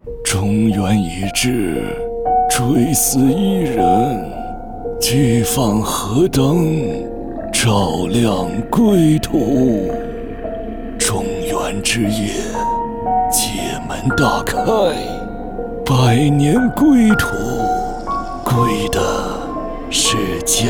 中原已至，追思一人，举放河灯，照亮归途。中原之夜，界门大开，百年归途，归的是家。